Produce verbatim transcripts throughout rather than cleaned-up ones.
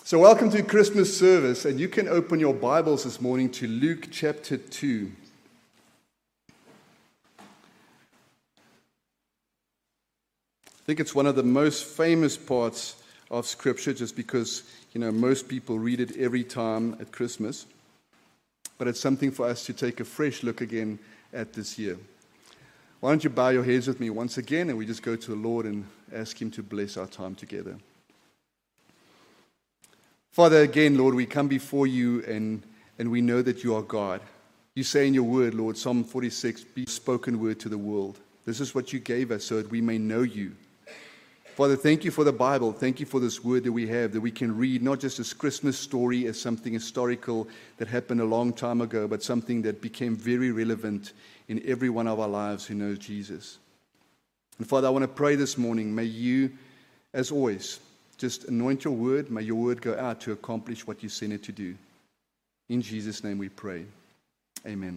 So welcome to Christmas service, and you can open your Bibles this morning to Luke chapter two. I think it's one of the most famous parts of Scripture just because, you know, most people read it every time at Christmas. But it's something for us to take a fresh look again at this year. Why don't you bow your heads with me once again, and we just go to the Lord and ask Him to bless our time together. Father, again, Lord, we come before you and, and we know that you are God. You say in your word, Lord, Psalm forty-six, be spoken word to the world. This is what you gave us so that we may know you. Father, thank you for the Bible. Thank you for this word that we have, that we can read not just this Christmas story as something historical that happened a long time ago, but something that became very relevant in every one of our lives who knows Jesus. And Father, I want to pray this morning, may you, as always, just anoint your word. May your word go out to accomplish what you sent it to do. In Jesus' name we pray. Amen.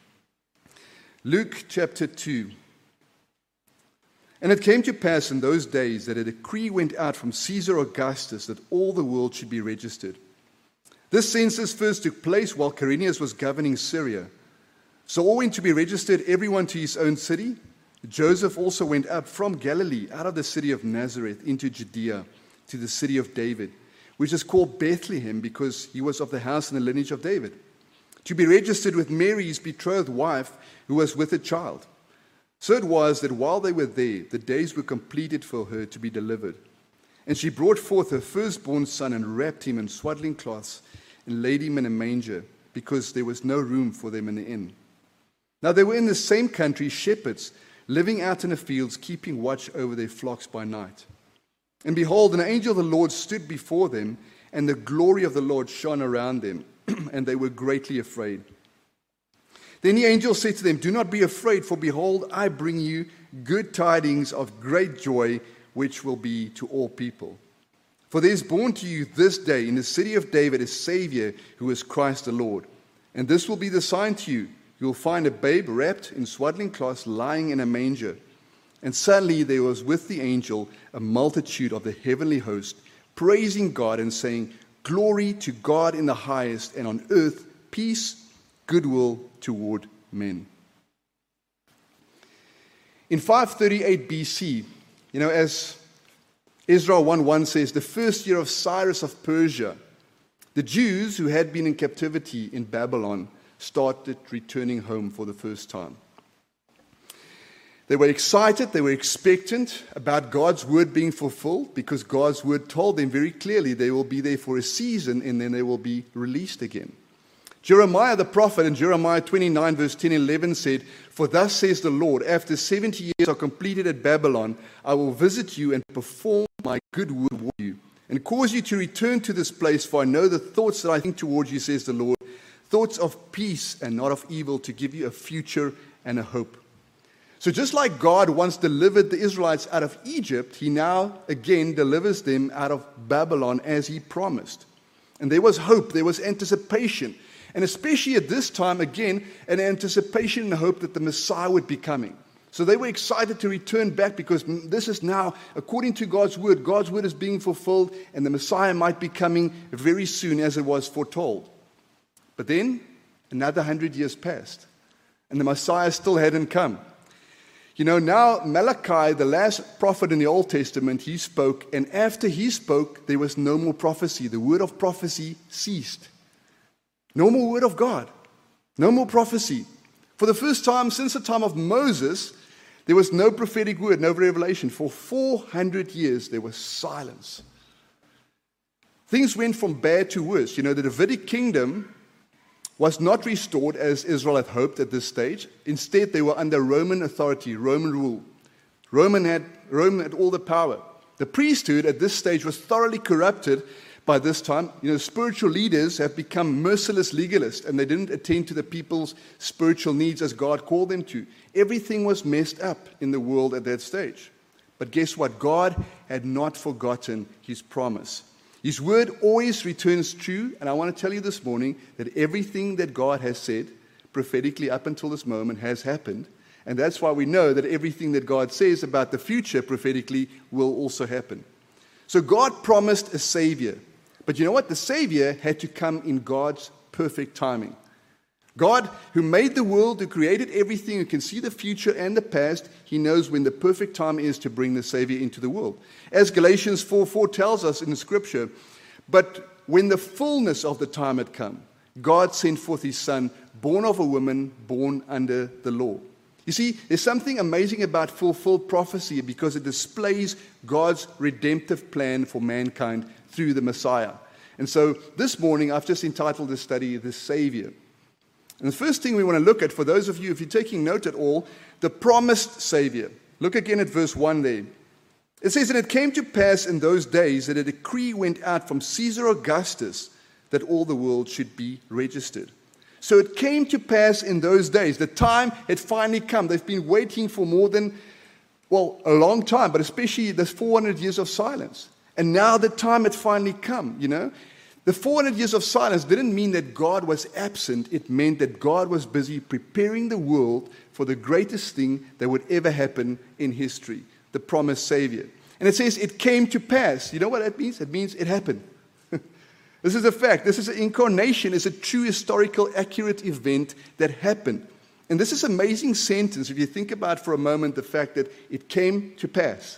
Luke chapter two. And it came to pass in those days that a decree went out from Caesar Augustus that all the world should be registered. This census first took place while Quirinius was governing Syria. So all went to be registered, everyone to his own city. Joseph also went up from Galilee, out of the city of Nazareth, into Judea, to the city of David, which is called Bethlehem because he was of the house and the lineage of David, to be registered with Mary, his betrothed wife, who was with a child. So it was that while they were there, the days were completed for her to be delivered. And she brought forth her firstborn son and wrapped him in swaddling cloths and laid him in a manger, because there was no room for them in the inn. Now there were in the same country shepherds living out in the fields, keeping watch over their flocks by night. And behold, an angel of the Lord stood before them, and the glory of the Lord shone around them, and they were greatly afraid. Then the angel said to them, "Do not be afraid, for behold, I bring you good tidings of great joy, which will be to all people. For there is born to you this day in the city of David a Savior, who is Christ the Lord. And this will be the sign to you. You will find a babe wrapped in swaddling cloths, lying in a manger." And suddenly there was with the angel a multitude of the heavenly host, praising God and saying, "Glory to God in the highest, and on earth peace, goodwill toward men." In five thirty-eight B C, you know, as Ezra one one says, the first year of Cyrus of Persia, the Jews who had been in captivity in Babylon started returning home for the first time. They were excited, they were expectant about God's word being fulfilled, because God's word told them very clearly they will be there for a season and then they will be released again. Jeremiah the prophet in Jeremiah twenty-nine verse ten and eleven said, "For thus says the Lord, after seventy years are completed at Babylon, I will visit you and perform my good word toward you, and cause you to return to this place, for I know the thoughts that I think towards you, says the Lord, thoughts of peace and not of evil, to give you a future and a hope." So just like God once delivered the Israelites out of Egypt, He now again delivers them out of Babylon as He promised. And there was hope, there was anticipation. And especially at this time, again, an anticipation and hope that the Messiah would be coming. So they were excited to return back, because this is now, according to God's word, God's word is being fulfilled, and the Messiah might be coming very soon as it was foretold. But then another hundred years passed, and the Messiah still hadn't come. You know, now Malachi, the last prophet in the Old Testament, he spoke, and after he spoke, there was no more prophecy. The word of prophecy ceased. No more word of God. No more prophecy. For the first time since the time of Moses, there was no prophetic word, no revelation. For four hundred years, there was silence. Things went from bad to worse. You know, the Davidic kingdom was not restored as Israel had hoped at this stage. Instead, they were under Roman authority, Roman rule. Roman had, Rome had all the power. The priesthood at this stage was thoroughly corrupted by this time. You know, spiritual leaders have become merciless legalists, and they didn't attend to the people's spiritual needs as God called them to. Everything was messed up in the world at that stage. But guess what? God had not forgotten His promise. His word always returns true, and I want to tell you this morning that everything that God has said prophetically up until this moment has happened, and that's why we know that everything that God says about the future prophetically will also happen. So God promised a Savior, But you know what? The Savior had to come in God's perfect timing. God, who made the world, who created everything, who can see the future and the past, he knows when the perfect time is to bring the Savior into the world. As Galatians four four tells us in the Scripture, but when the fullness of the time had come, God sent forth his Son, born of a woman, born under the law. You see, there's something amazing about fulfilled prophecy because it displays God's redemptive plan for mankind through the Messiah. And so this morning, I've just entitled this study, The Savior. And the first thing we want to look at, for those of you, if you're taking note at all, the promised Savior. Look again at verse one there. It says, and it came to pass in those days that a decree went out from Caesar Augustus that all the world should be registered. So it came to pass in those days. The time had finally come. They've been waiting for more than, well, a long time, but especially this four hundred years of silence. And now the time had finally come, you know. The four hundred years of silence didn't mean that God was absent. It meant that God was busy preparing the world for the greatest thing that would ever happen in history, the promised Savior. And it says it came to pass. You know what that means? It means it happened. This is a fact. This is an incarnation. It's a true historical, accurate event that happened. And this is an amazing sentence if you think about for a moment the fact that it came to pass.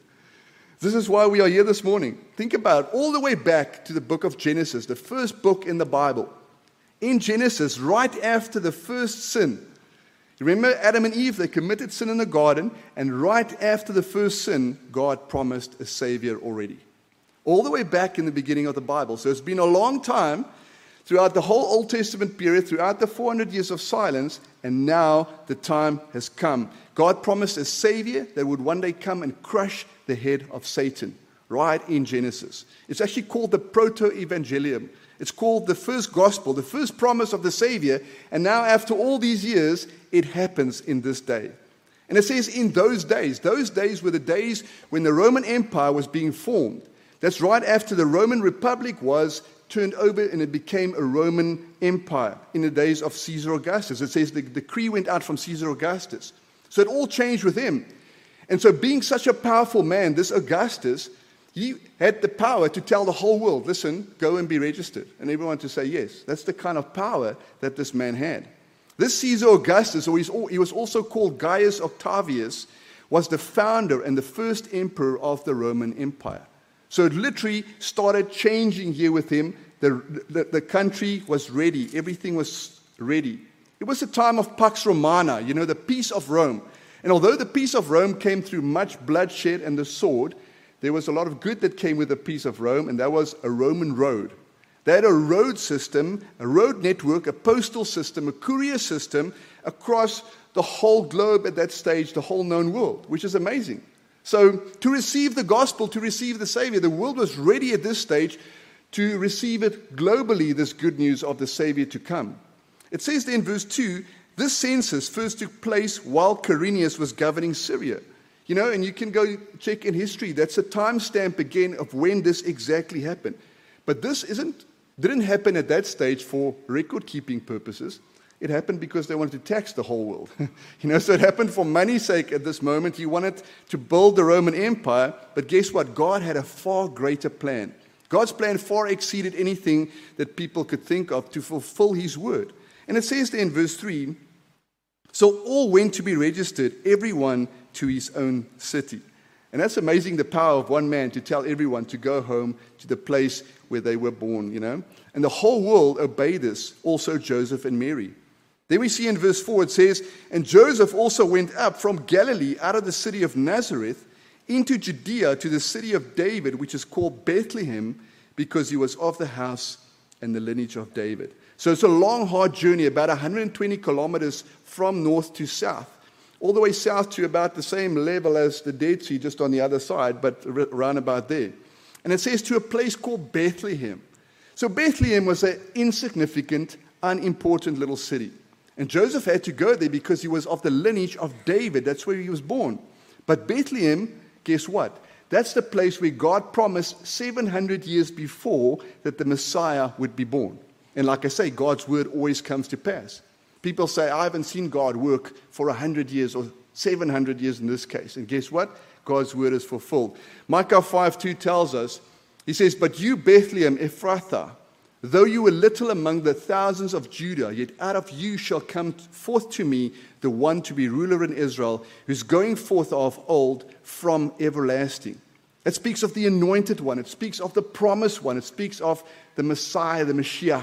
This is why we are here this morning. Think about it, all the way back to the book of Genesis, the first book in the Bible. In Genesis, right after the first sin, you remember Adam and Eve, they committed sin in the garden, and right after the first sin, God promised a Savior already. All the way back in the beginning of the Bible. So it's been a long time, throughout the whole Old Testament period, throughout the four hundred years of silence, and now the time has come. God promised a Savior that would one day come and crush the head of Satan, right in Genesis. It's actually called the Proto-Evangelium. It's called the first gospel, the first promise of the Savior, and now after all these years, it happens in this day. And it says in those days, those days were the days when the Roman Empire was being formed. That's right after the Roman Republic was turned over and it became a Roman Empire in the days of Caesar Augustus. It says the decree went out from Caesar Augustus. So it all changed with him. And so being such a powerful man, this Augustus, he had the power to tell the whole world, listen, go and be registered. And everyone to say yes. That's the kind of power that this man had. This Caesar Augustus, or he was also called Gaius Octavius, was the founder and the first emperor of the Roman Empire. So it literally started changing here with him. The, the, the country was ready. Everything was ready. It was a time of Pax Romana, you know, the peace of Rome. And although the peace of Rome came through much bloodshed and the sword, there was a lot of good that came with the peace of Rome, and that was a Roman road. They had a road system, a road network, a postal system, a courier system across the whole globe at that stage, the whole known world, which is amazing. So to receive the gospel, to receive the Savior, the world was ready at this stage to receive it globally, this good news of the Savior to come. It says there in verse two, this census first took place while Quirinius was governing Syria. You know, and you can go check in history. That's a timestamp again of when this exactly happened. But this isn't didn't happen at that stage for record-keeping purposes. It happened because they wanted to tax the whole world. you know, so it happened for money's sake at this moment. He wanted to build the Roman Empire, but guess what? God had a far greater plan. God's plan far exceeded anything that people could think of to fulfill his word. And it says there in verse three, so all went to be registered, everyone to his own city. And that's amazing, the power of one man to tell everyone to go home to the place where they were born, you know. And the whole world obeyed this, also Joseph and Mary. Then we see in verse four, it says, and Joseph also went up from Galilee out of the city of Nazareth into Judea to the city of David, which is called Bethlehem, because he was of the house and the lineage of David. So it's a long, hard journey, about one hundred twenty kilometers from north to south, all the way south to about the same level as the Dead Sea, just on the other side, but around about there. And it says to a place called Bethlehem. So Bethlehem was an insignificant, unimportant little city. And Joseph had to go there because he was of the lineage of David. That's where he was born. But Bethlehem, guess what? That's the place where God promised seven hundred years before that the Messiah would be born. And like I say, God's word always comes to pass. People say, I haven't seen God work for one hundred years or seven hundred years in this case. And guess what? God's word is fulfilled. Micah five two tells us, He says, "But you, Bethlehem Ephrathah, though you were little among the thousands of Judah, yet out of you shall come forth to me the one to be ruler in Israel, who's going forth of old from everlasting." It speaks of the anointed one. It speaks of the promised one. It speaks of the Messiah, the Mashiach.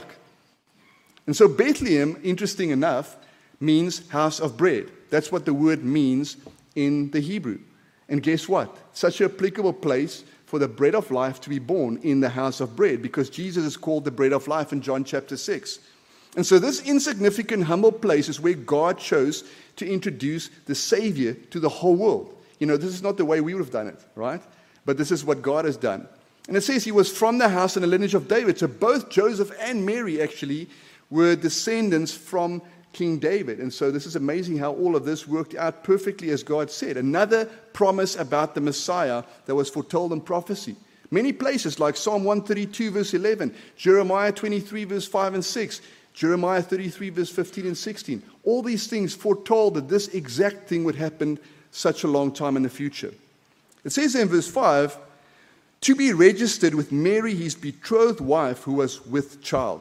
And so Bethlehem, interesting enough, means house of bread. That's what the word means in the Hebrew. And guess what? Such an applicable place for the bread of life to be born in the house of bread, because Jesus is called the bread of life in John chapter six. And so this insignificant, humble place is where God chose to introduce the Savior to the whole world. You know, this is not the way we would have done it, right? But this is what God has done. And it says he was from the house and the lineage of David. So both Joseph and Mary actually were descendants from King David. And so this is amazing how all of this worked out perfectly as God said. Another promise about the Messiah that was foretold in prophecy. Many places like Psalm one thirty-two verse eleven, Jeremiah twenty-three verse five and six, Jeremiah thirty-three verse fifteen and sixteen. All these things foretold that this exact thing would happen such a long time in the future. It says in verse five, to be registered with Mary, his betrothed wife, who was with child.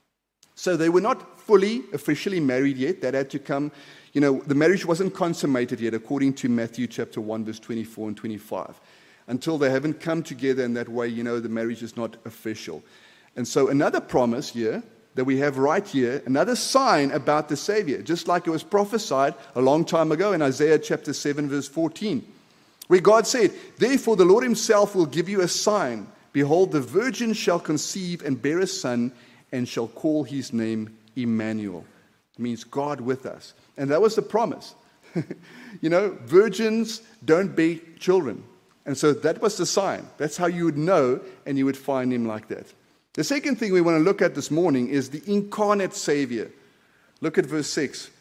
So they were not fully, officially married yet. That had to come, you know, the marriage wasn't consummated yet, according to Matthew chapter one, verse twenty-four and twenty-five. Until they haven't come together in that way, you know, the marriage is not official. And so another promise here that we have right here, another sign about the Savior, just like it was prophesied a long time ago in Isaiah chapter seven, verse fourteen. Where God said, therefore the Lord himself will give you a sign. Behold, the virgin shall conceive and bear a son, and shall call his name Emmanuel. It means God with us. And that was the promise. You know, virgins don't bear children. And so that was the sign. That's how you would know, and you would find him like that. The second thing we want to look at this morning is the incarnate Savior. Look at verse six.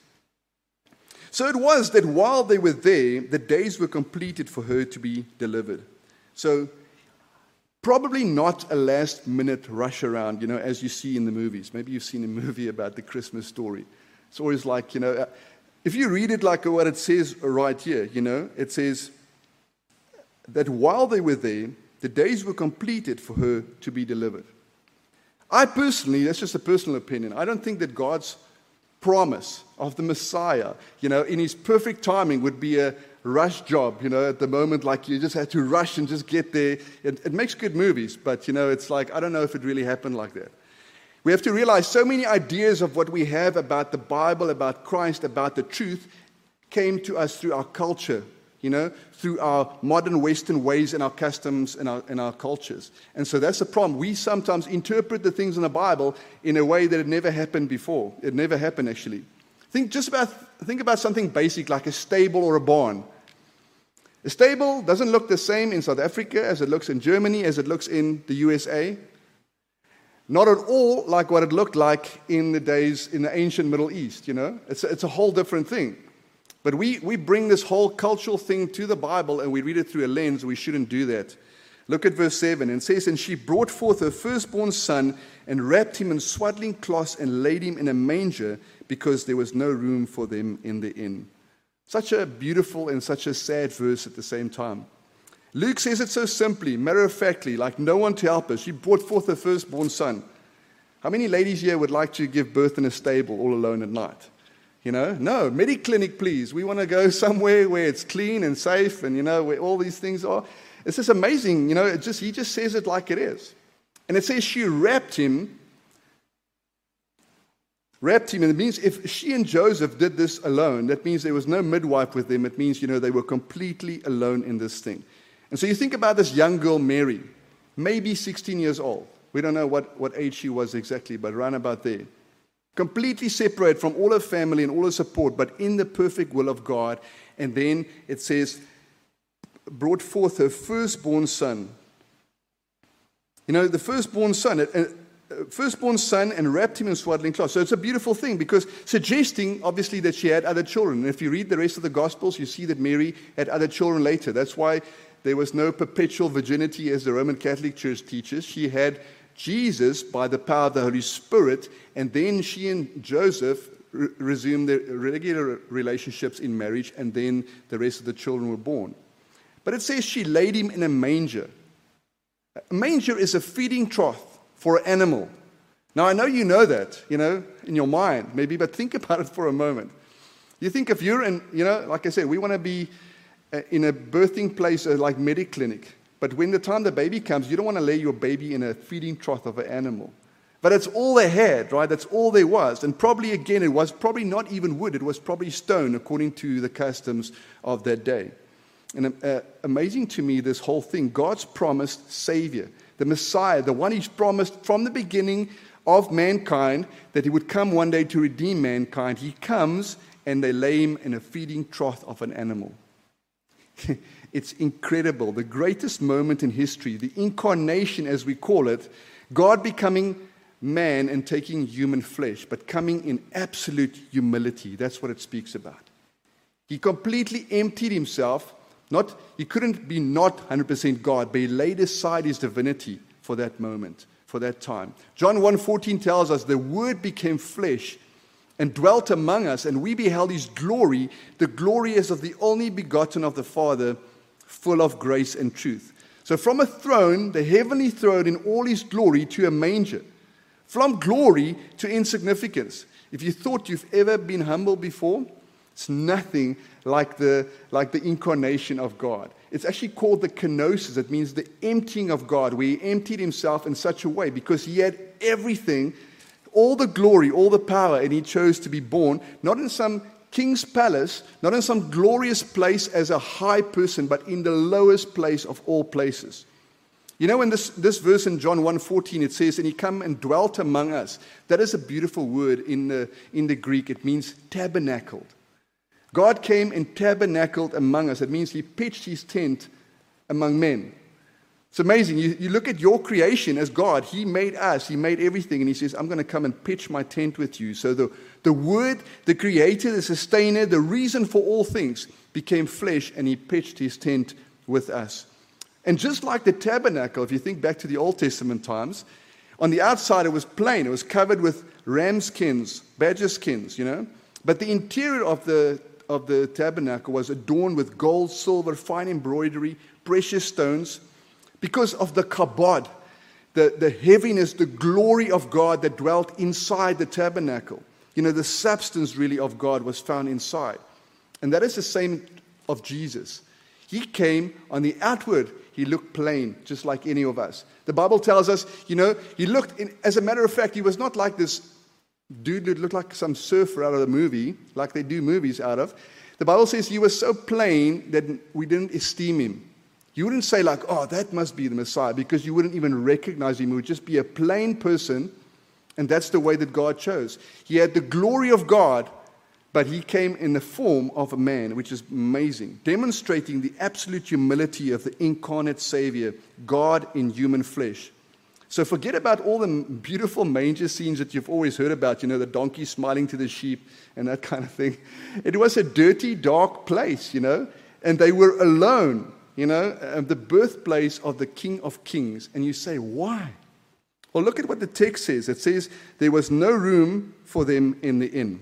So it was that while they were there, the days were completed for her to be delivered. So probably not a last-minute rush around, you know, as you see in the movies. Maybe you've seen a movie about the Christmas story. It's always like, you know, if you read it like what it says right here, you know, it says that while they were there, the days were completed for her to be delivered. I personally, that's just a personal opinion, I don't think that God's promise of the Messiah, you know, in his perfect timing would be a rush job, you know, at the moment, like you just had to rush and just get there. It, it makes good movies, but, you know, it's like, I don't know if it really happened like that. We have to realize so many ideas of what we have about the Bible, about Christ, about the truth, came to us through our culture, you know, through our modern Western ways and our customs and our, and our cultures. And so that's the problem. We sometimes interpret the things in the Bible in a way that it never happened before. It never happened, actually. Think just about, think about something basic like a stable or a barn. A stable doesn't look the same in South Africa as it looks in Germany, as it looks in the U S A. Not at all like what it looked like in the days in the ancient Middle East, you know. It's a, it's a whole different thing. But we, we bring this whole cultural thing to the Bible and we read it through a lens. We shouldn't do that. Look at verse seven. And it says, and she brought forth her firstborn son and wrapped him in swaddling cloths and laid him in a manger because there was no room for them in the inn. Such a beautiful and such a sad verse at the same time. Luke says it so simply, matter-of-factly, like no one to help her. She brought forth her firstborn son. How many ladies here would like to give birth in a stable all alone at night? You know, no, Mediclinic, please. We want to go somewhere where it's clean and safe and, you know, where all these things are. It's just amazing, you know, it just he just says it like it is. And it says she wrapped him, wrapped him, and it means if she and Joseph did this alone, that means there was no midwife with them. It means, you know, they were completely alone in this thing. And so you think about this young girl, Mary, maybe sixteen years old. We don't know what, what age she was exactly, but around about there. Completely separate from all her family and all her support, but in the perfect will of God. And then it says, brought forth her firstborn son. You know, the firstborn son, uh, firstborn son and wrapped him in swaddling cloths. So it's a beautiful thing because suggesting, obviously, that she had other children. And if you read the rest of the Gospels, you see that Mary had other children later. That's why there was no perpetual virginity as the Roman Catholic Church teaches. She had Jesus by the power of the Holy Spirit, and then she and Joseph re- resumed their regular relationships in marriage, and then the rest of the children were born. But it says she laid him in a manger. A manger is a feeding trough for an animal. Now, I know you know that, you know, in your mind, maybe, but think about it for a moment. You think if you're in, you know, like I said, we want to be in a birthing place like Mediclinic. But when the time the baby comes, you don't want to lay your baby in a feeding trough of an animal. But it's all they had, right? That's all there was. And probably, again, it was probably not even wood. It was probably stone, according to the customs of that day. And uh, amazing to me, this whole thing, God's promised Savior, the Messiah, the one He's promised from the beginning of mankind, that He would come one day to redeem mankind. He comes, and they lay Him in a feeding trough of an animal. It's incredible. The greatest moment in history, the incarnation, as we call it, God becoming man and taking human flesh, but coming in absolute humility. That's what it speaks about. He completely emptied Himself. Not, He couldn't be not one hundred percent God, but He laid aside His divinity for that moment, for that time. John one fourteen tells us, the Word became flesh and dwelt among us, and we beheld His glory, the glory as of the only begotten of the Father, full of grace and truth. So from a throne, the heavenly throne in all His glory, to a manger. From glory to insignificance. If you thought you've ever been humble before, it's nothing like the, like the incarnation of God. It's actually called the kenosis. It means the emptying of God, where He emptied Himself in such a way, because He had everything, all the glory, all the power, and He chose to be born, not in some king's palace, not in some glorious place as a high person, but in the lowest place of all places. You know, in this, this verse in John one fourteen, it says, and He come and dwelt among us. That is a beautiful word in the, in the Greek. It means tabernacled. God came and tabernacled among us. It means He pitched His tent among men. It's amazing. You, you look at your creation as God. He made us. He made everything. And He says, I'm going to come and pitch my tent with you. So the, the Word, the Creator, the Sustainer, the reason for all things, became flesh, and He pitched His tent with us. And just like the tabernacle, if you think back to the Old Testament times, on the outside it was plain. It was covered with ram skins, badger skins, you know. But the interior of the, of the tabernacle was adorned with gold, silver, fine embroidery, precious stones, because of the kabod, the, the heaviness, the glory of God that dwelt inside the tabernacle. You know, the substance really of God was found inside. And that is the same of Jesus. He came on the outward. He looked plain, just like any of us. The Bible tells us, you know, He looked, in, as a matter of fact, He was not like this dude that looked like some surfer out of the movie, like they do movies out of. The Bible says He was so plain that we didn't esteem Him. You wouldn't say like, oh, that must be the Messiah, because you wouldn't even recognize Him. He would just be a plain person, and that's the way that God chose. He had the glory of God, but He came in the form of a man, which is amazing, demonstrating the absolute humility of the incarnate Savior, God in human flesh. So forget about all the beautiful manger scenes that you've always heard about, you know, the donkey smiling to the sheep and that kind of thing. It was a dirty, dark place, you know, and they were alone, you know, the birthplace of the King of Kings. And you say, why? Well, look at what the text says. It says, there was no room for them in the inn.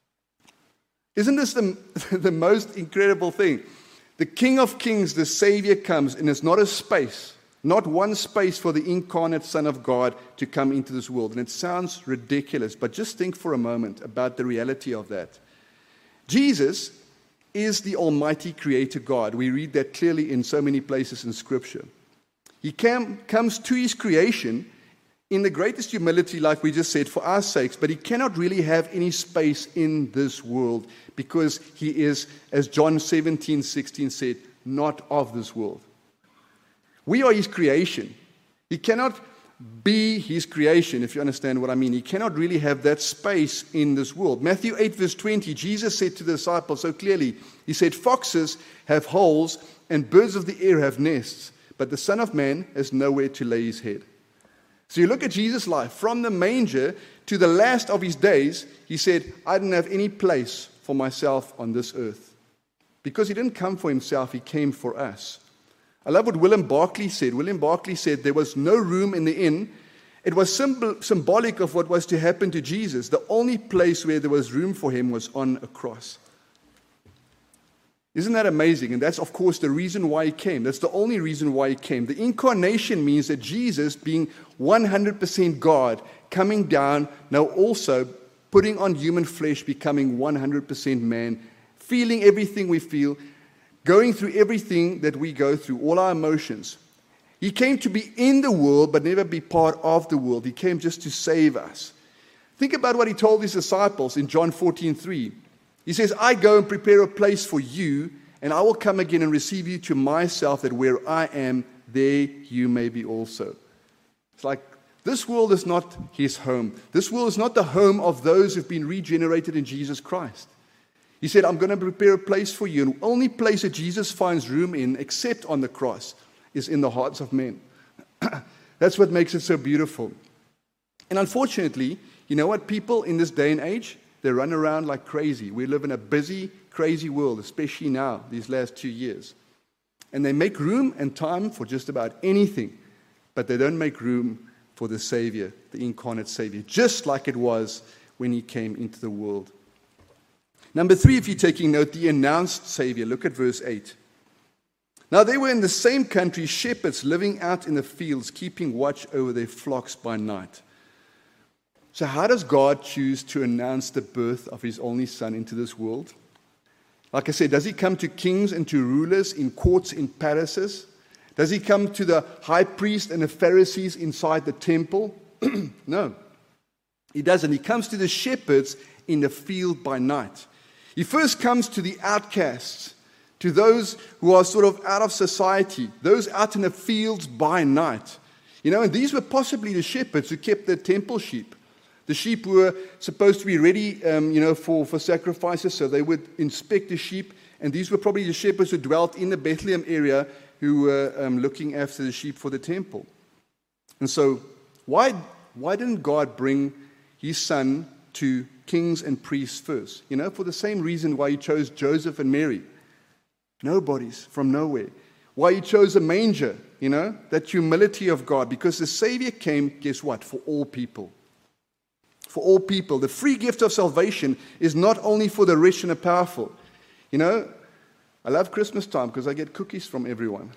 Isn't this the, the most incredible thing? The King of Kings, the Savior, comes, and it's not a space, not one space for the incarnate Son of God to come into this world. And it sounds ridiculous, but just think for a moment about the reality of that. Jesus is the Almighty Creator God. We read that clearly in so many places in Scripture. He came, comes to His creation in the greatest humility, like we just said, for our sakes, but He cannot really have any space in this world because He is, as John seventeen sixteen said, not of this world. We are His creation. He cannot be His creation, if you understand what I mean. He cannot really have that space in this world. Matthew eight verse twenty, Jesus said to the disciples so clearly, He said, foxes have holes and birds of the air have nests, but the Son of Man has nowhere to lay His head. So you look at Jesus' life, from the manger to the last of His days, He said, I didn't have any place for myself on this earth. Because He didn't come for Himself, He came for us. I love what William Barclay said. William Barclay said there was no room in the inn. It was symbol, symbolic of what was to happen to Jesus. The only place where there was room for Him was on a cross. Isn't that amazing? And that's, of course, the reason why he came. That's the only reason why he came. The incarnation means that Jesus, being one hundred percent God, coming down, now also putting on human flesh, becoming one hundred percent man, feeling everything we feel, going through everything that we go through, all our emotions. He came to be in the world, but never be part of the world. He came just to save us. Think about what he told his disciples in John fourteen three. He says, I go and prepare a place for you, and I will come again and receive you to myself, that where I am, there you may be also. It's like, this world is not his home. This world is not the home of those who've been regenerated in Jesus Christ. He said, I'm going to prepare a place for you. And the only place that Jesus finds room in, except on the cross, is in the hearts of men. That's what makes it so beautiful. And unfortunately, you know what? People in this day and age, they run around like crazy. We live in a busy, crazy world, especially now, these last two years. And they make room and time for just about anything, but they don't make room for the Savior, the incarnate Savior, just like it was when he came into the world. Number three, if you're taking note, the announced Savior. Look at verse eight. Now they were in the same country, shepherds living out in the fields, keeping watch over their flocks by night. So how does God choose to announce the birth of his only Son into this world? Like I said, does he come to kings and to rulers in courts in palaces? Does he come to the high priest and the Pharisees inside the temple? No, he doesn't. He comes to the shepherds in the field by night. He first comes to the outcasts, to those who are sort of out of society, those out in the fields by night. You know, and these were possibly the shepherds who kept the temple sheep. The sheep were supposed to be ready, um, you know, for, for sacrifices, so they would inspect the sheep. And these were probably the shepherds who dwelt in the Bethlehem area who were um, looking after the sheep for the temple. And so, why, why didn't God bring his Son to kings and priests first? You know, for the same reason why he chose Joseph and Mary. Nobodies from nowhere. Why he chose a manger, you know, that humility of God. Because the Savior came, guess what, for all people. For all people. The free gift of salvation is not only for the rich and the powerful. You know, I love Christmas time because I get cookies from everyone.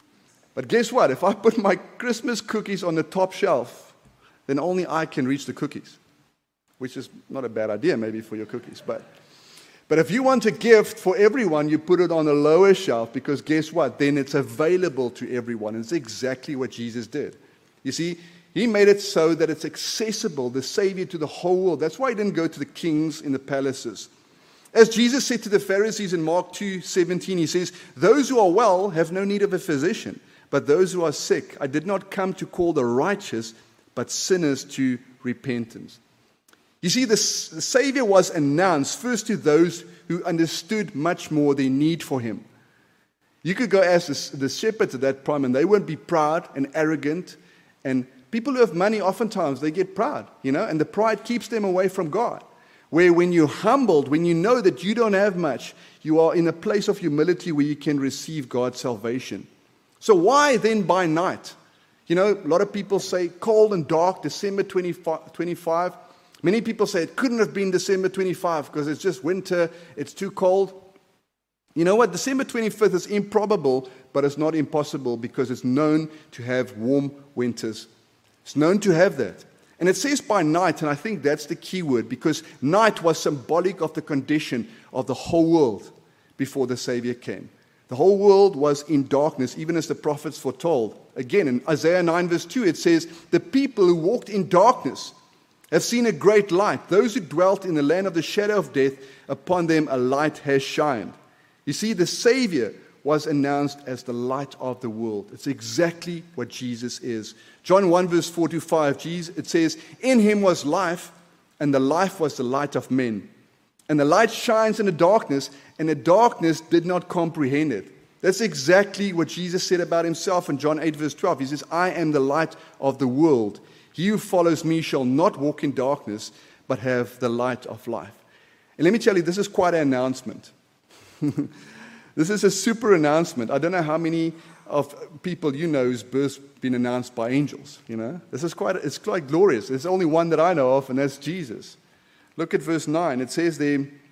But guess what? If I put my Christmas cookies on the top shelf, then only I can reach the cookies. Which is not a bad idea maybe for your cookies. But, but if you want a gift for everyone, you put it on the lower shelf because guess what? Then it's available to everyone. And it's exactly what Jesus did. You see, he made it so that it's accessible, the Savior, to the whole world. That's why he didn't go to the kings in the palaces. As Jesus said to the Pharisees in Mark two seventeen, he says, those who are well have no need of a physician, but those who are sick. I did not come to call the righteous, but sinners to repentance. You see, the Savior was announced first to those who understood much more their need for him. You could go ask the, the shepherds at that time, and they won't be proud and arrogant. And people who have money, oftentimes, they get proud, you know, and the pride keeps them away from God. Where when you're humbled, when you know that you don't have much, you are in a place of humility where you can receive God's salvation. So why then by night? You know, a lot of people say cold and dark, December twenty-fifth. Many people say it couldn't have been December twenty-fifth because it's just winter, it's too cold. You know what? December twenty-fifth is improbable, but it's not impossible because it's known to have warm winters. It's known to have that. And it says by night, and I think that's the key word, because night was symbolic of the condition of the whole world before the Savior came. The whole world was in darkness, even as the prophets foretold. Again, in Isaiah nine verse two, it says, the people who walked in darkness have seen a great light. Those who dwelt in the land of the shadow of death, upon them a light has shined. You see, the Savior was announced as the light of the world. It's exactly what Jesus is. John one verse four to five, Jesus, it says, in him was life, and the life was the light of men. And the light shines in the darkness, and the darkness did not comprehend it. That's exactly what Jesus said about himself in John eight verse twelve. He says, I am the light of the world. He who follows me shall not walk in darkness, but have the light of life. And let me tell you, this is quite an announcement. This is a super announcement. I don't know how many of people you know whose birth's been announced by angels. You know, this is quite, it's quite glorious. There's only one that I know of, and that's Jesus. Look at verse nine. It says there,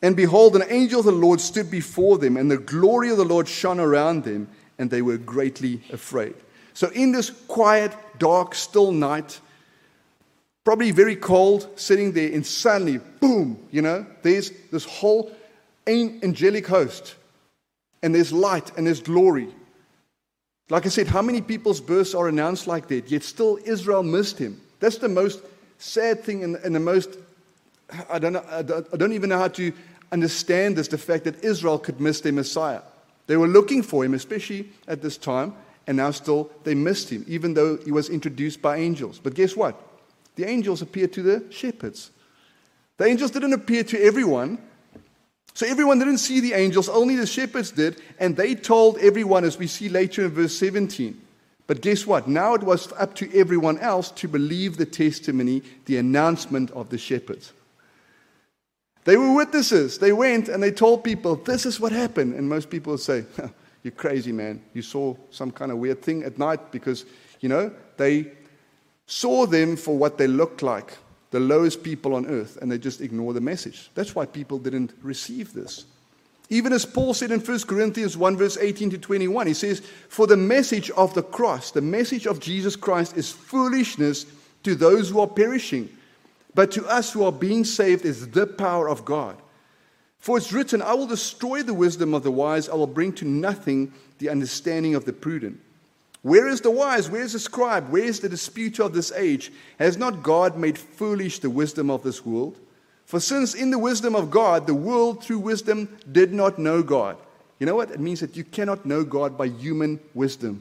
And behold, an angel of the Lord stood before them, and the glory of the Lord shone around them, and they were greatly afraid. So in this quiet, dark, still night, probably very cold, sitting there, and suddenly, boom, you know, there's this whole angelic host, and there's light, and there's glory. Like I said, how many people's births are announced like that, yet still Israel missed him? That's the most sad thing, and, and the most, I don't know, I don't, I don't even know how to understand this, the fact that Israel could miss their Messiah. They were looking for him, especially at this time, and now still they missed him, even though he was introduced by angels. But guess what? The angels appeared to the shepherds. The angels didn't appear to everyone. So everyone didn't see the angels, only the shepherds did, and they told everyone, as we see later in verse seventeen. But guess what? Now it was up to everyone else to believe the testimony, the announcement of the shepherds. They were witnesses. They went and they told people, this is what happened. And most people would say, you're crazy, man. You saw some kind of weird thing at night, because, you know, they saw them for what they looked like, the lowest people on earth, and they just ignore the message. That's why people didn't receive this. Even as Paul said in First Corinthians one, verse eighteen to twenty-one, he says, for the message of the cross, the message of Jesus Christ, is foolishness to those who are perishing, but to us who are being saved is the power of God. For it's written, I will destroy the wisdom of the wise, I will bring to nothing the understanding of the prudent. Where is the wise? Where is the scribe? Where is the disputer of this age? Has not God made foolish the wisdom of this world? For since in the wisdom of God, the world through wisdom did not know God. You know what? It means that you cannot know God by human wisdom.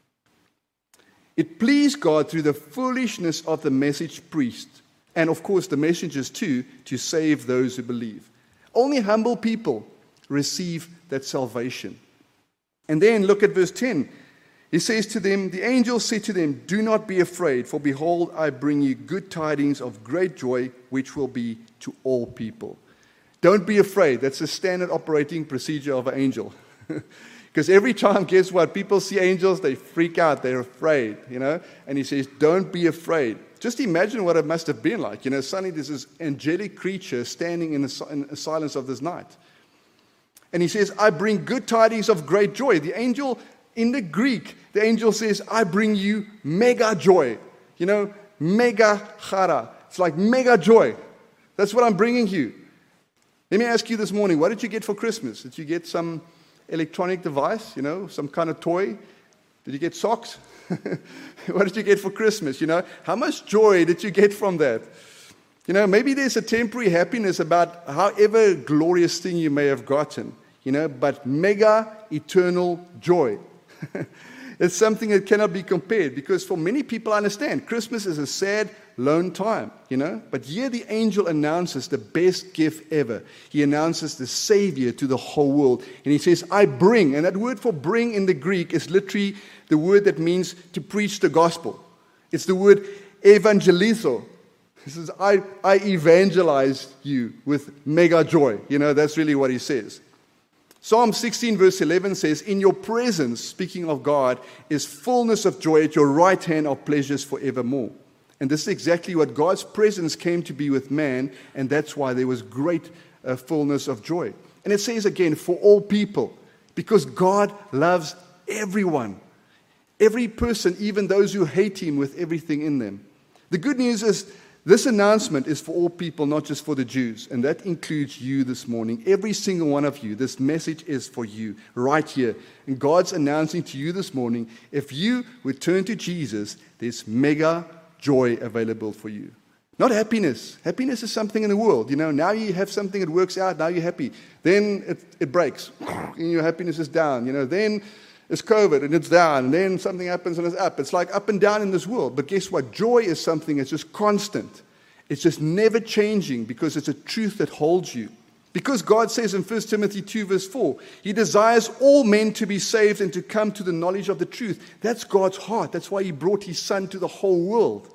It pleased God through the foolishness of the message preached, and of course the messengers too, to save those who believe. Only humble people receive that salvation. And then look at verse ten. He says to them, the angel said to them, do not be afraid, for behold, I bring you good tidings of great joy, which will be to all people. Don't be afraid. That's the standard operating procedure of an angel. Because every time, guess what? People see angels, they freak out, they're afraid, you know. And he says, don't be afraid. Just imagine what it must have been like. You know, suddenly there's this angelic creature standing in the, in the silence of this night. And he says, I bring good tidings of great joy. The angel, in the Greek, the angel says, I bring you mega joy. You know, mega chara. It's like mega joy. That's what I'm bringing you. Let me ask you this morning, what did you get for Christmas? Did you get some electronic device, you know, some kind of toy? Did you get socks? What did you get for Christmas? You know, how much joy did you get from that? You know, maybe there's a temporary happiness about however glorious thing you may have gotten, you know, but mega eternal joy. It's something that cannot be compared, because for many people, I understand, Christmas is a sad, lone time, you know. But here the angel announces the best gift ever. He announces the Savior to the whole world. And he says, I bring, and that word for bring in the Greek is literally the word that means to preach the gospel. It's the word evangelizo. This is, I, I evangelize you with mega joy. You know, that's really what he says. Psalm sixteen verse eleven says, in your presence, speaking of God, is fullness of joy. At your right hand are pleasures forevermore. And this is exactly what God's presence came to be with man, and that's why there was great uh, fullness of joy. And it says again, for all people, because God loves everyone. Every person, even those who hate him with everything in them. The good news is, this announcement is for all people, not just for the Jews. And that includes you this morning. Every single one of you. This message is for you right here. And God's announcing to you this morning, if you would turn to Jesus, there's mega joy available for you. Not happiness. Happiness is something in the world. You know, now you have something that works out, now you're happy. Then it, it breaks. And your happiness is down. You know, then it's COVID and it's down, and then something happens and it's up. It's like up and down in this world. But guess what? Joy is something that's just constant. It's just never changing, because it's a truth that holds you. Because God says in First Timothy two verse four, He desires all men to be saved and to come to the knowledge of the truth. That's God's heart. That's why He brought His Son to the whole world.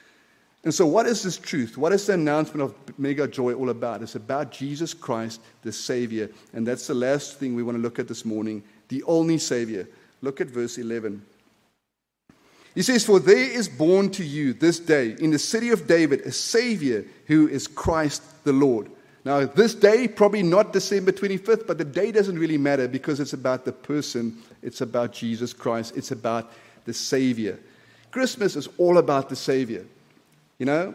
And so what is this truth? What is the announcement of mega joy all about? It's about Jesus Christ, the Savior. And that's the last thing we want to look at this morning. The only Savior. Look at verse eleven. He says, for there is born to you this day in the city of David a Savior who is Christ the Lord. Now, this day, probably not December twenty-fifth, but the day doesn't really matter because it's about the person. It's about Jesus Christ. It's about the Savior. Christmas is all about the Savior. You know?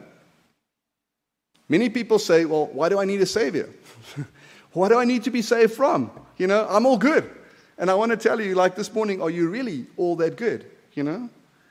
Many people say, well, why do I need a Savior? What do I need to be saved from? You know, I'm all good. And I want to tell you, like this morning, are you really all that good? You know?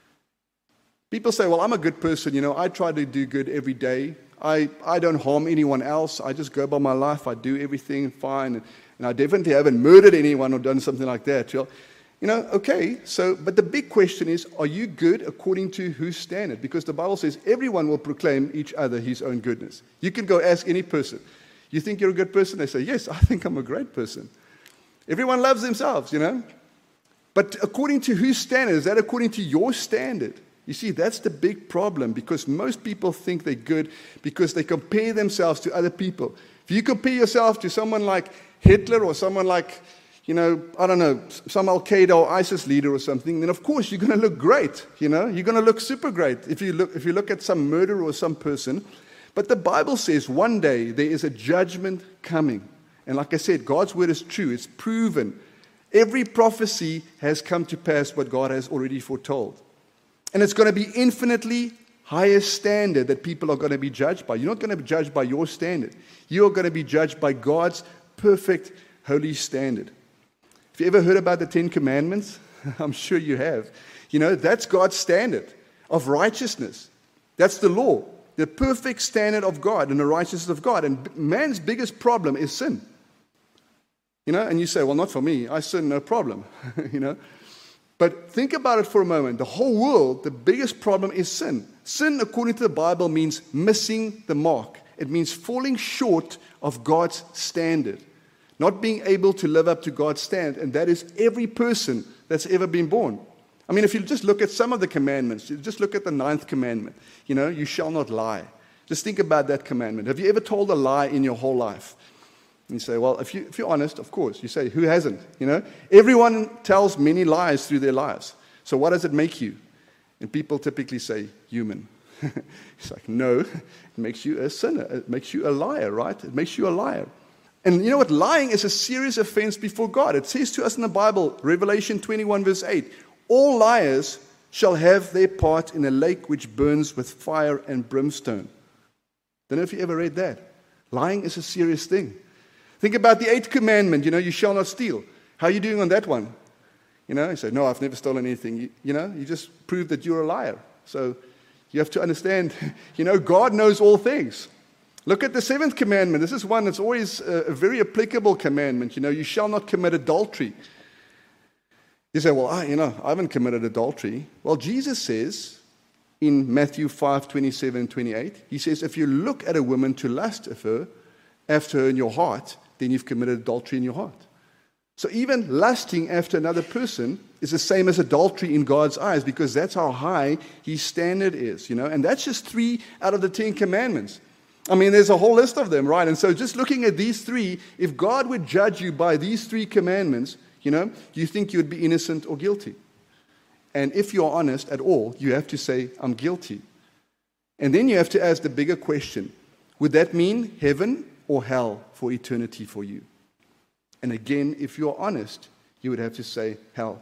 People say, well, I'm a good person. You know, I try to do good every day. I, I don't harm anyone else. I just go by my life. I do everything fine. And, and I definitely haven't murdered anyone or done something like that. You know, okay. So, but the big question is, are you good according to whose standard? Because the Bible says everyone will proclaim each other his own goodness. You can go ask any person. You think you're a good person? They say, yes, I think I'm a great person. Everyone loves themselves, you know. But according to whose standard? Is that according to your standard? You see, that's the big problem, because most people think they're good because they compare themselves to other people. If you compare yourself to someone like Hitler or someone like, you know, I don't know, some Al-Qaeda or ISIS leader or something, then of course you're going to look great, you know. You're going to look super great if you look, if you look at some murderer or some person. But the Bible says one day there is a judgment coming. And like I said, God's word is true. It's proven. Every prophecy has come to pass what God has already foretold. And it's going to be infinitely higher standard that people are going to be judged by. You're not going to be judged by your standard. You are going to be judged by God's perfect, holy standard. Have you ever heard about the Ten Commandments? I'm sure you have. You know, that's God's standard of righteousness. That's the law, the perfect standard of God and the righteousness of God. And man's biggest problem is sin. You know, and you say, well, not for me. I sin, no problem. You know. But think about it for a moment. The whole world, the biggest problem is sin. Sin, according to the Bible, means missing the mark. It means falling short of God's standard. Not being able to live up to God's standard. And that is every person that's ever been born. I mean, if you just look at some of the commandments, you just look at the ninth commandment. You know, you shall not lie. Just think about that commandment. Have you ever told a lie in your whole life? And you say, well, if, you, if you're honest, of course. You say, who hasn't? You know, everyone tells many lies through their lives. So what does it make you? And people typically say, human. It's like, no, it makes you a sinner. It makes you a liar, right? It makes you a liar. And you know what? Lying is a serious offense before God. It says to us in the Bible, Revelation twenty-one, verse eight, all liars shall have their part in a lake which burns with fire and brimstone. Don't know if you ever read that. Lying is a serious thing. Think about the eighth commandment, you know, you shall not steal. How are you doing on that one? You know, you say, no, I've never stolen anything. You, you know, you just prove that you're a liar. So you have to understand, you know, God knows all things. Look at the seventh commandment. This is one that's always a, a very applicable commandment. You know, you shall not commit adultery. You say, well, I, you know, I haven't committed adultery. Well, Jesus says in Matthew five, twenty-seven and twenty-eight, he says, if you look at a woman to lust of her, after her in your heart, then you've committed adultery in your heart. So even lusting after another person is the same as adultery in God's eyes, because that's how high his standard is, you know. And that's just three out of the Ten Commandments. I mean, there's a whole list of them, right? And so just looking at these three, if God would judge you by these three commandments, you know, do you think you would be innocent or guilty? And if you're honest at all, you have to say, I'm guilty. And then you have to ask the bigger question, would that mean heaven or hell for eternity for you? And again, if you're honest, you would have to say hell.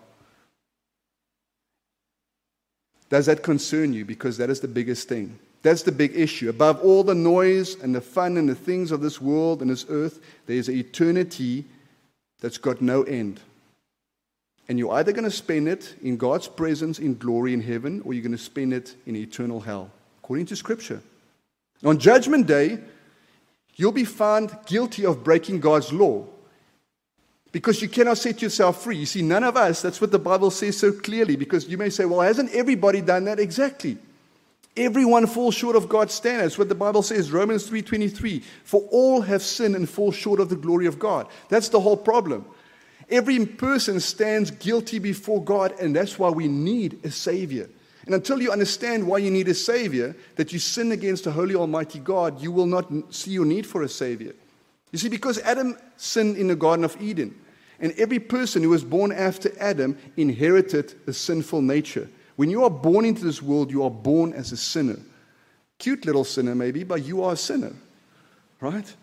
Does that concern you? Because that is the biggest thing. That's the big issue. Above all the noise and the fun and the things of this world and this earth, there is an eternity that's got no end. And you're either going to spend it in God's presence in glory in heaven, or you're going to spend it in eternal hell, according to Scripture. On Judgment Day, you'll be found guilty of breaking God's law, because you cannot set yourself free. You see, none of us, that's what the Bible says so clearly, because you may say, well, hasn't everybody done that? Exactly. Everyone falls short of God's standards. What the Bible says, Romans three twenty-three, for all have sinned and fall short of the glory of God. That's the whole problem. Every person stands guilty before God, and that's why we need a Savior. And until you understand why you need a Savior, that you sin against the Holy Almighty God, you will not see your need for a Savior. You see, because Adam sinned in the Garden of Eden, and every person who was born after Adam inherited a sinful nature. When you are born into this world, you are born as a sinner. Cute little sinner maybe, but you are a sinner, right?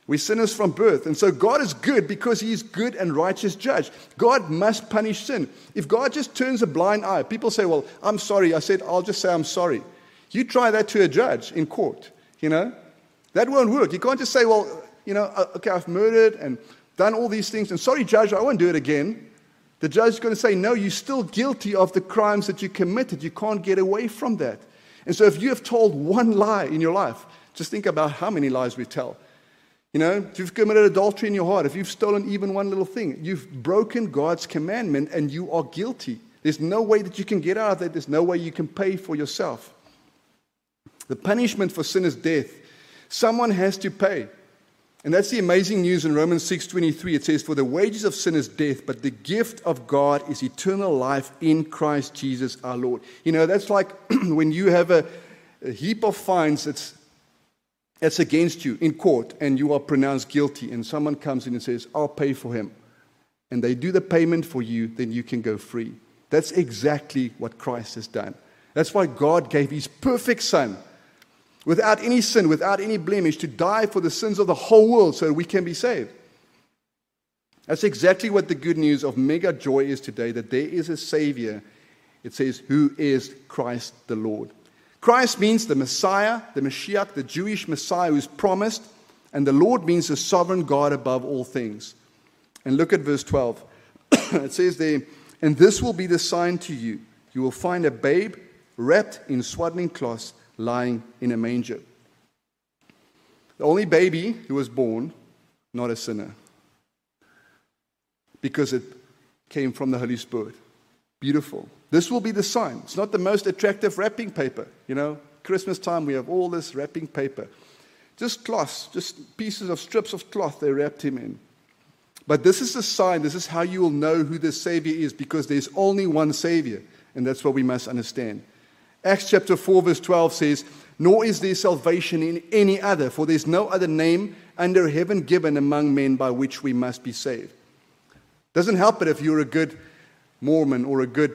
We're sinners from birth. And so God is good because He's good and righteous judge. God must punish sin. If God just turns a blind eye, people say, well, I'm sorry. I said, I'll just say I'm sorry. You try that to a judge in court, you know. That won't work. You can't just say, well, you know, okay, I've murdered and done all these things. And sorry, judge, I won't do it again. The judge is going to say, no, you're still guilty of the crimes that you committed. You can't get away from that. And so if you have told one lie in your life, just think about how many lies we tell. You know, if you've committed adultery in your heart, if you've stolen even one little thing, you've broken God's commandment and you are guilty. There's no way that you can get out of that. There's no way you can pay for yourself. The punishment for sin is death. Someone has to pay. And that's the amazing news in Romans six twenty-three. It says, for the wages of sin is death, but the gift of God is eternal life in Christ Jesus our Lord. You know, that's like when you have a, a heap of fines that's That's against you in court, and you are pronounced guilty, and someone comes in and says, I'll pay for him. And they do the payment for you, then you can go free. That's exactly what Christ has done. That's why God gave His perfect Son, without any sin, without any blemish, to die for the sins of the whole world so we can be saved. That's exactly what the good news of mega joy is today, that there is a Savior. It says, who is Christ the Lord. Christ means the Messiah, the Mashiach, the Jewish Messiah who's promised, and the Lord means the sovereign God above all things. And look at verse twelve. It says there, and this will be the sign to you. You will find a babe wrapped in swaddling cloths lying in a manger. The only baby who was born, not a sinner, because it came from the Holy Spirit. Beautiful. This will be the sign. It's not the most attractive wrapping paper. You know, Christmas time, we have all this wrapping paper. Just cloths, just pieces of strips of cloth they wrapped him in. But this is the sign. This is how you will know who the Savior is, because there's only one Savior. And that's what we must understand. Acts chapter four, verse twelve says, nor is there salvation in any other, for there's no other name under heaven given among men by which we must be saved. Doesn't help it if you're a good Mormon or a good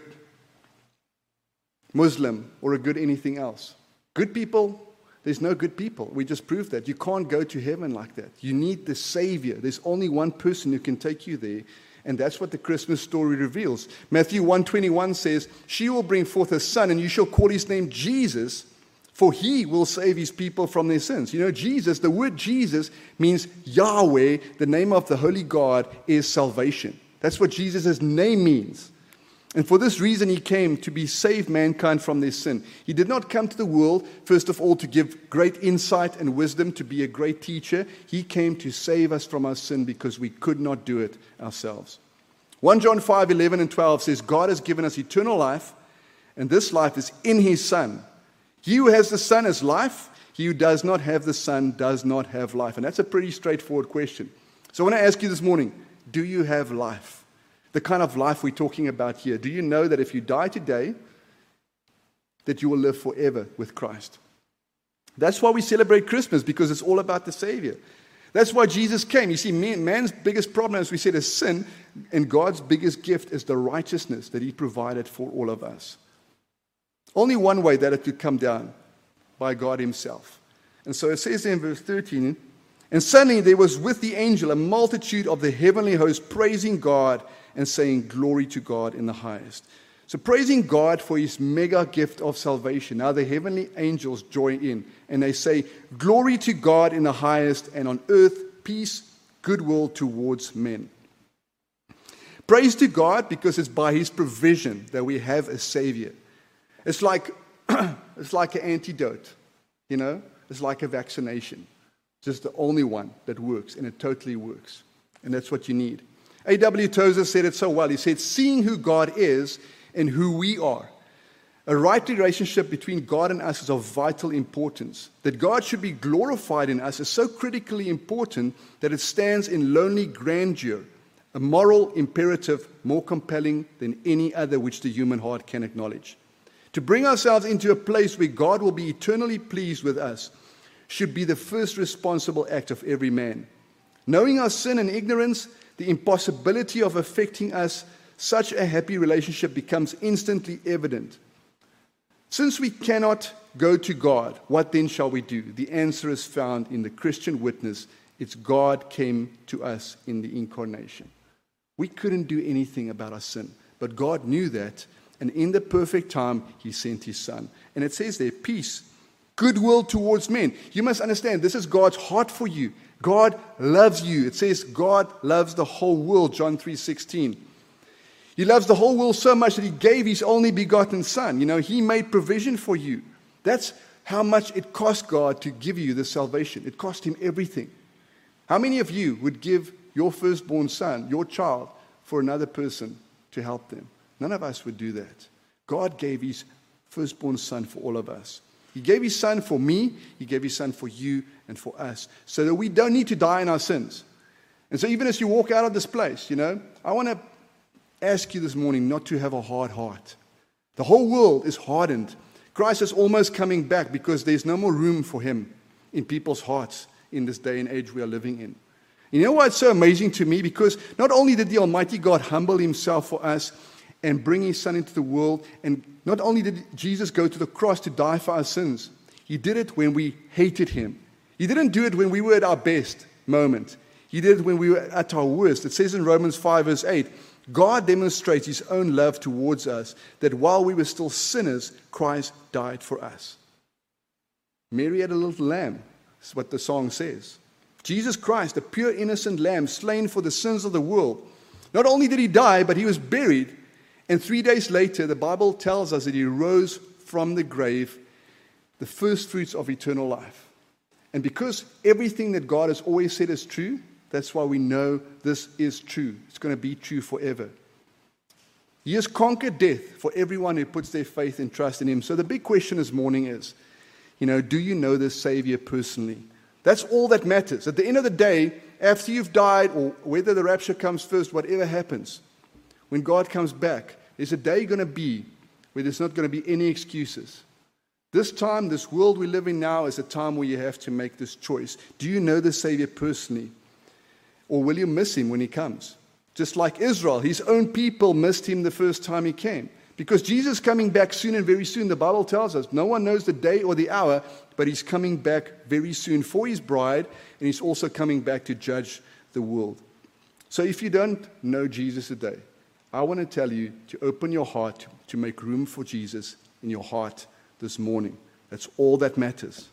Muslim or a good anything else. Good people, there's no good people. We just proved that. You can't go to heaven like that. You need the Savior. There's only one person who can take you there. And that's what the Christmas story reveals. Matthew one twenty-one says, she will bring forth a son, and you shall call his name Jesus, for he will save his people from their sins. You know, Jesus, the word Jesus means Yahweh, the name of the Holy God, is salvation. That's what Jesus' name means. And for this reason, he came to be save mankind from their sin. He did not come to the world, first of all, to give great insight and wisdom, to be a great teacher. He came to save us from our sin because we could not do it ourselves. First John five, eleven and twelve says, God has given us eternal life, and this life is in His Son. He who has the Son has life. He who does not have the Son does not have life. And that's a pretty straightforward question. So I want to ask you this morning, do you have life? The kind of life we're talking about here. Do you know that if you die today, that you will live forever with Christ? That's why we celebrate Christmas, because it's all about the Savior. That's why Jesus came. You see, man's biggest problem, as we said, is sin, and God's biggest gift is the righteousness that He provided for all of us. Only one way that it could come down, by God Himself. And so it says in verse thirteen, and suddenly there was with the angel a multitude of the heavenly host praising God and saying, glory to God in the highest. So praising God for His mega gift of salvation. Now the heavenly angels join in and they say, glory to God in the highest, and on earth peace, goodwill towards men. Praise to God because it's by His provision that we have a Savior. It's like, it's like an antidote, you know? It's like a vaccination. It's just the only one that works, and it totally works. And that's what you need. A W Tozer said it so well. He said, seeing who God is and who we are, a right relationship between God and us is of vital importance. That God should be glorified in us is so critically important that it stands in lonely grandeur, a moral imperative more compelling than any other which the human heart can acknowledge. To bring ourselves into a place where God will be eternally pleased with us should be the first responsible act of every man. Knowing our sin and ignorance, the impossibility of affecting us, such a happy relationship becomes instantly evident. Since we cannot go to God, what then shall we do? The answer is found in the Christian witness It's God came to us in the incarnation. We couldn't do anything about our sin, but God knew that, and in the perfect time, He sent His Son. And it says there, peace, goodwill towards men. You must understand, this is God's heart for you. God loves you. It says God loves the whole world, John three sixteen. He loves the whole world so much that He gave His only begotten Son. You know, He made provision for you. That's how much it cost God to give you the salvation. It cost Him everything. How many of you would give your firstborn son, your child, for another person to help them? None of us would do that. God gave His firstborn Son for all of us. He gave His Son for me. He gave His Son for you and for us, so that we don't need to die in our sins. And so even as you walk out of this place, you know, I want to ask you this morning not to have a hard heart. The whole world is hardened. Christ is almost coming back because there's no more room for Him in people's hearts in this day and age we are living in. You know what's so amazing to me? Because not only did the Almighty God humble Himself for us and bring His Son into the world, and not only did Jesus go to the cross to die for our sins, He did it when we hated Him. He didn't do it when we were at our best moment. He did it when we were at our worst. It says in Romans five verse eight, God demonstrates His own love towards us, that while we were still sinners, Christ died for us. Mary had a little lamb. That's what the song says. Jesus Christ, the pure innocent lamb slain for the sins of the world. Not only did He die, but He was buried. And three days later, the Bible tells us that He rose from the grave, the first fruits of eternal life. And because everything that God has always said is true, that's why we know this is true. It's going to be true forever. He has conquered death for everyone who puts their faith and trust in Him. So the big question this morning is, you know, do you know this Savior personally? That's all that matters. At the end of the day, after you've died, or whether the rapture comes first, whatever happens, when God comes back, there's a day going to be where there's not going to be any excuses. This time, this world we live in now is a time where you have to make this choice. Do you know the Savior personally? Or will you miss Him when He comes? Just like Israel, His own people missed Him the first time He came. Because Jesus is coming back soon and very soon. The Bible tells us no one knows the day or the hour, but He's coming back very soon for His bride, and He's also coming back to judge the world. So if you don't know Jesus today, I want to tell you to open your heart to make room for Jesus in your heart this morning. That's all that matters.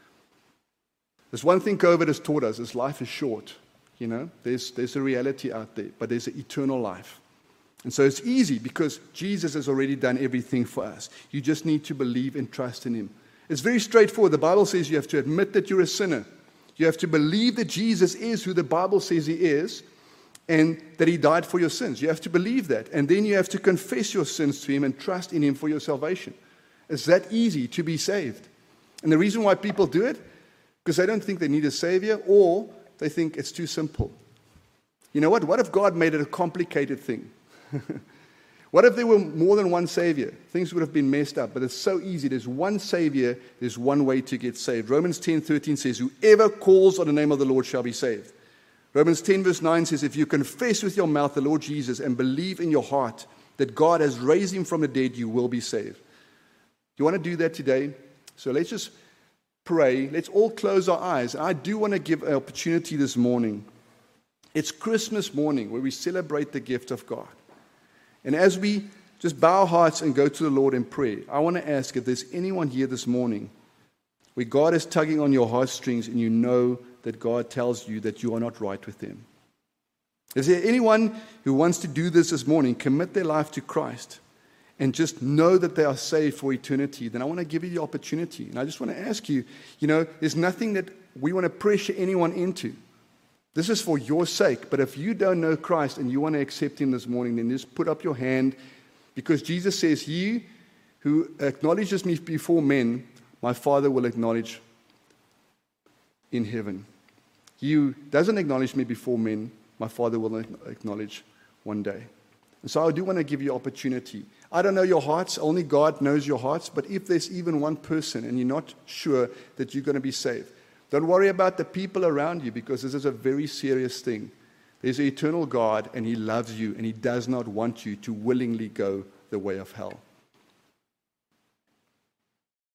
There's one thing COVID has taught us, is life is short. You know, there's, there's a reality out there, but there's an eternal life. And so it's easy because Jesus has already done everything for us. You just need to believe and trust in Him. It's very straightforward. The Bible says you have to admit that you're a sinner. You have to believe that Jesus is who the Bible says He is, and that He died for your sins. You have to believe that. And then you have to confess your sins to Him and trust in Him for your salvation. It's that easy to be saved. And the reason why people do it, because they don't think they need a Savior, or they think it's too simple. You know what? What if God made it a complicated thing? What if there were more than one Savior? Things would have been messed up, but it's so easy. There's one Savior, there's one way to get saved. Romans ten thirteen says, whoever calls on the name of the Lord shall be saved. Romans ten verse nine says, if you confess with your mouth the Lord Jesus and believe in your heart that God has raised Him from the dead, you will be saved. You want to do that today? So let's just pray. Let's all close our eyes. I do want to give an opportunity this morning. It's Christmas morning where we celebrate the gift of God. And as we just bow our hearts and go to the Lord in prayer, I want to ask if there's anyone here this morning where God is tugging on your heartstrings and you know that God tells you that you are not right with Him. Is there anyone who wants to do this this morning, commit their life to Christ, and just know that they are saved for eternity? Then I want to give you the opportunity. And I just want to ask you, you know, there's nothing that we want to pressure anyone into. This is for your sake. But if you don't know Christ and you want to accept Him this morning, then just put up your hand, because Jesus says, he who acknowledges me before men, my Father will acknowledge in heaven. He who doesn't acknowledge me before men, my Father will acknowledge one day. And so I do want to give you opportunity. I don't know your hearts. Only God knows your hearts. But if there's even one person and you're not sure that you're going to be saved, don't worry about the people around you, because this is a very serious thing. There's an eternal God, and He loves you, and He does not want you to willingly go the way of hell.